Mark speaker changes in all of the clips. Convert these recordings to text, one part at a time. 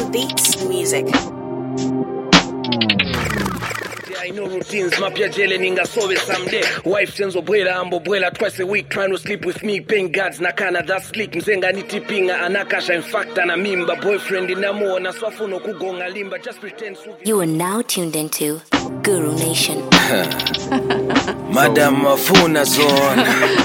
Speaker 1: Beats Music.
Speaker 2: I know routines, mapya jele ningasobe someday. Wife tenzo bwela ambo bwela twice a week, trying to sleep with me, paying gods nakana that's sleek. Mzenga nitipinga anakasha in fact na mimba. Boyfriend inamuona swafuno kugonga limba. Just pretend
Speaker 1: You are now tuned into Guru Nation.
Speaker 2: Madam Mafuna Zone.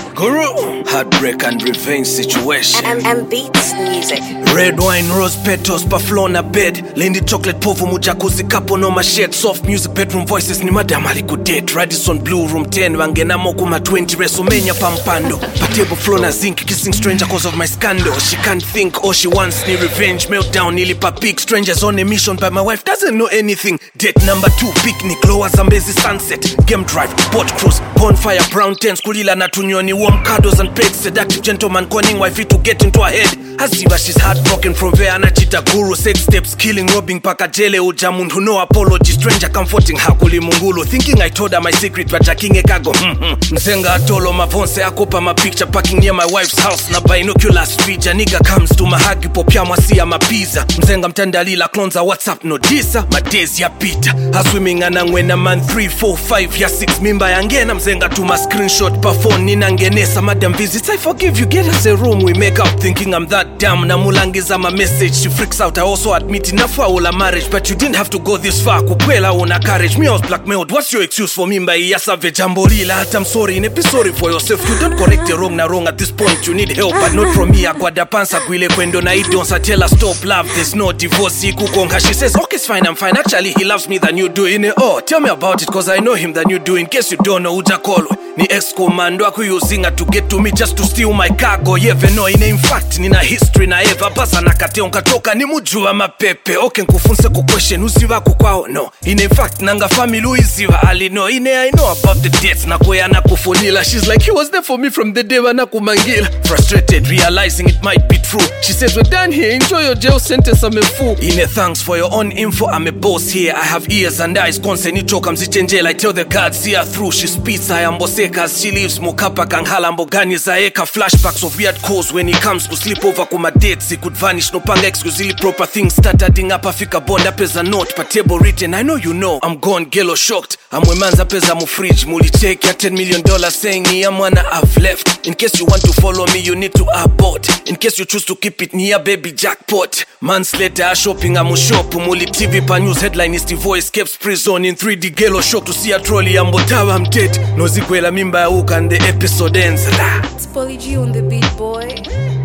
Speaker 2: Guru. Heartbreak and revenge situation.
Speaker 1: And Beats Music.
Speaker 2: Red wine, rose petals, paflona bed. Lindy chocolate povu mujakuzi kapo no mashed. Soft music, bedroom voices ni madam alikudate. Radisson Blue Room 10, wangena mokuma 20. Resomania pampando. Patebo flona zinc, kissing stranger cause of my scandal. She can't think, all she wants ni revenge. Meltdown, nilipa peak. Strangers on a mission, but my wife doesn't know anything. Date number 2, picnic, lower Zambezi sunset. Game drive, boat cruise, bonfire, brown tents. Kulila na tunyoni, warm cuddles and pets. Seductive gentleman calling wifey to get into her head. Haziba, she's heartbroken from where anachita guru. 6 steps, killing, robbing, paka jele ujamun. Who no apology, stranger comforting hakuli mungulu. Thinking I told her my secret, but jakinge kago. Mzenga atolo mavonse akopa my picture. Parking near my wife's house, na binoculars feature. Nigga comes to my hagi popia mwasi my pizza. Mzenga mtandalila clonza WhatsApp no disa. My days ya pita. Haswimming anangwena man 3, 4, 5 ya 6 mimba yangena. Mzenga to my screenshot pa phone ninangenesa. Madam visits, I forgive you, get us a room. We make up thinking I'm that damn. Namulangiza my message, she freaks out. I also admit inafa ola marriage, but you didn't have to go this far. Kukwela una courage, me I was blackmailed. What's your excuse for mimba iyasave jamborila? I'm sorry, nepi sorry for yourself. You don't correct the wrong na wrong at this point. You need help, but not from me. Akwada pansa gwile kwendo na idonsa. Tell her stop love, there's no divorce. Kukonga. She says okay, it's fine, I'm fine. Actually he loves me than you do. Oh, tell me about it, cause I know him than you do. In case you don't know, ujakolo ni ex-commando akuyuzinga to get to me just to steal my cargo. Yeve no ine in fact nina history na eva basa nakate onkatoka ni mujua mapepe. Okay nkufunse ku question usiva kukwao no. Ine in fact nanga family uiziva ali no. Ine I know about the dates na kwea na kufunila. She's like he was there for me from the day wana kumangila. Frustrated realizing it might be true. She says we're done here, enjoy your jail sentence, I'm a fool. Ine thanks for your own info, I'm a boss here. I have ears and eyes consent itoka mzichenjela. I tell the God see her through. She speaks I am boss. As she leaves Mokapa Kanghala Mbogani Zaeka. Flashbacks of weird calls when he comes to sleep over kuma dates. He could vanish, no panga exclusively proper things. Start adding up Africa bond up as a note. But table written, I know you know. I'm gone, gelo shocked. I'm wemanza pesa mu fridge. Muli check ya $10 million saying ni amwana I've left. In case you want to follow me, you need to abort. In case you choose to keep it near baby jackpot. Months later, shopping amu shop. Muli TV pa news headline is the voice escapes prison in 3D gelo shock to see a trolley. Ambotawa I'm dead. No zikwela mimba uka and the episode ends.
Speaker 3: It's Polly G on the beat, boy.